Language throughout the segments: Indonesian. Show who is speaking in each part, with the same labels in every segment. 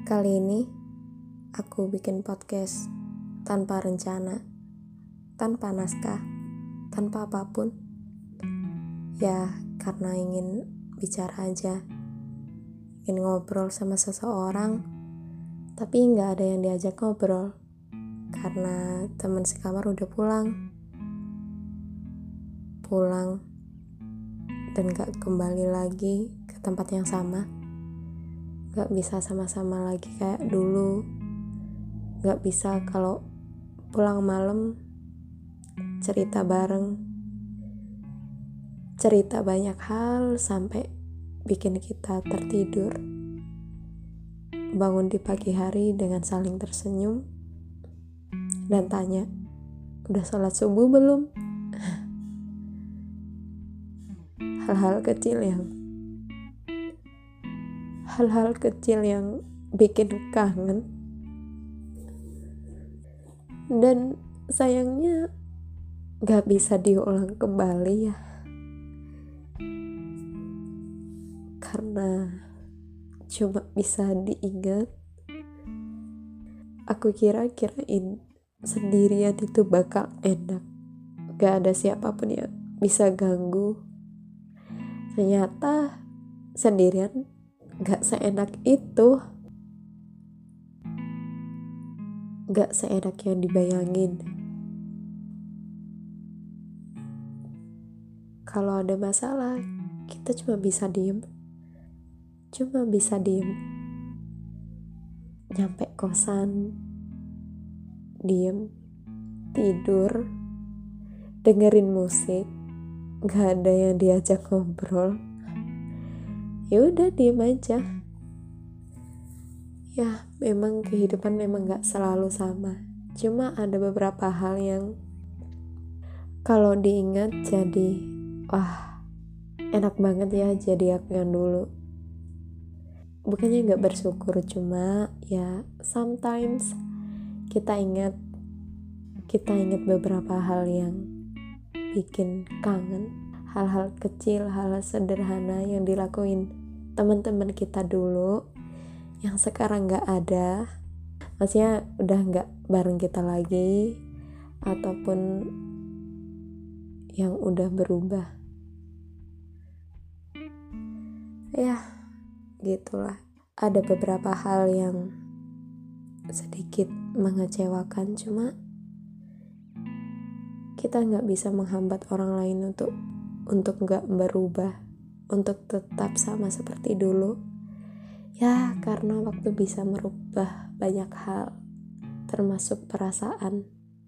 Speaker 1: Kali ini aku bikin podcast tanpa rencana, tanpa naskah, tanpa apapun. Ya, karena ingin bicara aja, ingin ngobrol sama seseorang, tapi gak ada yang diajak ngobrol karena teman sekamar udah pulang dan gak kembali lagi ke tempat yang sama. Gak bisa sama-sama lagi kayak dulu. Gak bisa kalau pulang malam cerita bareng, cerita banyak hal sampai bikin kita tertidur, bangun di pagi hari dengan saling tersenyum dan tanya, udah sholat subuh belum? Hal-hal kecil yang bikin kangen. Dan sayangnya gak bisa diulang kembali ya, karena cuma bisa diingat. Aku kirain sendirian itu bakal enak, gak ada siapapun yang bisa ganggu. Ternyata sendirian gak seenak itu, gak seenak yang dibayangin. Kalau ada masalah, kita cuma bisa diem. Nyampe kosan, diem, tidur, dengerin musik, gak ada yang diajak ngobrol. Ya udah diem aja. Ya, memang kehidupan memang gak selalu sama. Cuma ada beberapa hal yang kalau diingat jadi, wah, enak banget ya jadi aku yang dulu. Bukannya gak bersyukur, cuma ya sometimes kita ingat beberapa hal yang bikin kangen. Hal-hal kecil, hal-hal sederhana yang dilakuin teman-teman kita dulu yang sekarang gak ada. Maksudnya udah gak bareng kita lagi, ataupun yang udah berubah. Ya, gitulah. Ada beberapa hal yang sedikit mengecewakan, cuma kita gak bisa menghambat orang lain untuk gak berubah, untuk tetap sama seperti dulu. Ya, karena waktu bisa merubah banyak hal, termasuk perasaan.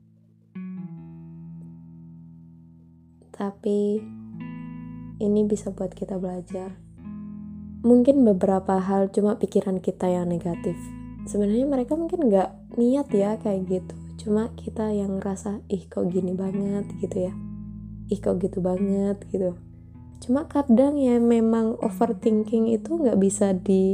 Speaker 1: Tapi ini bisa buat kita belajar. Mungkin beberapa hal cuma pikiran kita yang negatif. Sebenarnya mereka mungkin gak niat ya kayak gitu, cuma kita yang ngerasa kok gini banget gitu ya, kok gitu banget gitu. Cuma kadang ya memang overthinking itu nggak bisa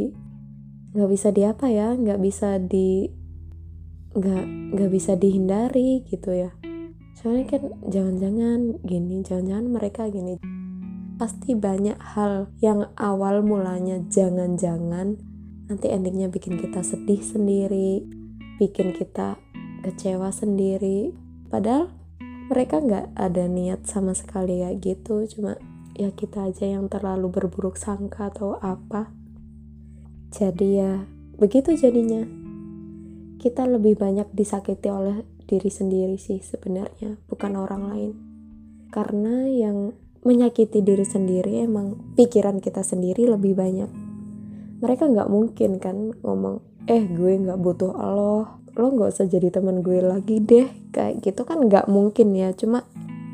Speaker 1: dihindari gitu ya. Soalnya kan jangan-jangan mereka gini. Pasti banyak hal yang awal mulanya jangan-jangan nanti endingnya bikin kita sedih sendiri, bikin kita kecewa sendiri. Padahal mereka gak ada niat sama sekali kayak gitu, cuma ya kita aja yang terlalu berburuk sangka atau apa. Jadi ya begitu jadinya. Kita lebih banyak disakiti oleh diri sendiri sih sebenarnya, bukan orang lain. Karena yang menyakiti diri sendiri emang pikiran kita sendiri lebih banyak. Mereka gak mungkin kan ngomong, gue gak butuh lo gak usah jadi teman gue lagi deh, kayak gitu kan gak mungkin ya. Cuma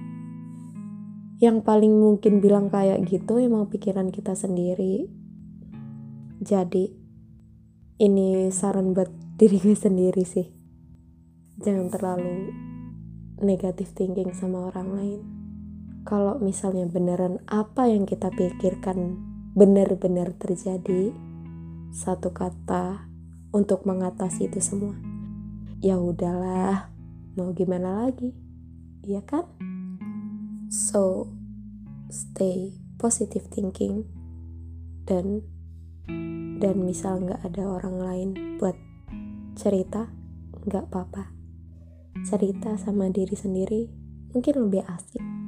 Speaker 1: yang paling mungkin bilang kayak gitu emang pikiran kita sendiri. Jadi ini saran buat diri gue sendiri sih, jangan terlalu negative thinking sama orang lain. Kalau misalnya beneran apa yang kita pikirkan benar-benar terjadi, satu kata untuk mengatasi itu semua, ya udahlah, mau gimana lagi, iya kan? So stay positive thinking dan dan misal gak ada orang lain buat cerita, gak apa-apa. Cerita sama diri sendiri mungkin lebih asik.